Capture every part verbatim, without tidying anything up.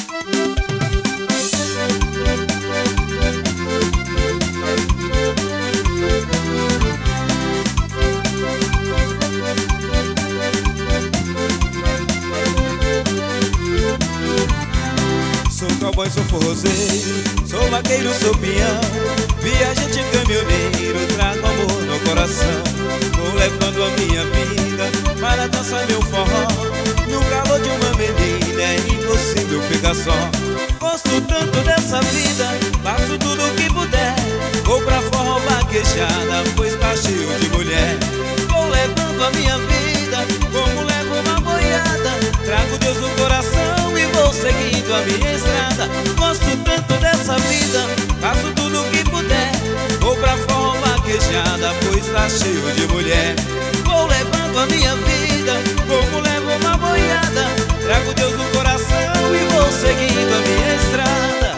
Sou cowboy, sou forrozeiro, sou vaqueiro, sou peão, viajante, caminhoneiro, trago amor no coração. Vou levando a minha vida para dançar meu forró. No calor de uma menina é impossível ficar só. Gosto tanto dessa vida, faço tudo o que puder. Vou pra forró vaquejada, pois tá cheio de mulher. Vou levando a minha vida, como levo uma boiada. Trago Deus no coração e vou seguindo a minha estrada. Gosto tanto dessa vida, faço tudo o que puder. Vou pra forró vaquejada, pois tá cheio de mulher. Vou levando a minha vida, como levo uma boiada. Trago Deus no coração e vou seguindo a minha estrada.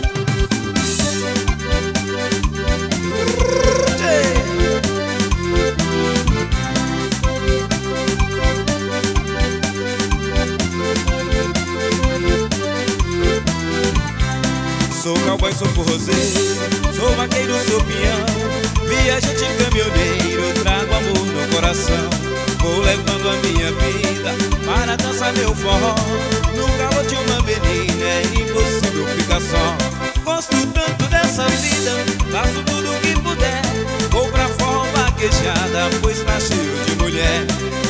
Sou cowboy, sou forrozeiro, sou vaqueiro, sou peão, viajante, caminhoneiro, trago amor no coração. Vou levando a minha vida para dançar meu forró. No calor de uma menina é impossível ficar só. Gosto tanto dessa vida, faço tudo o que puder. Vou pra forró vaquejada, pois tá cheio de mulher.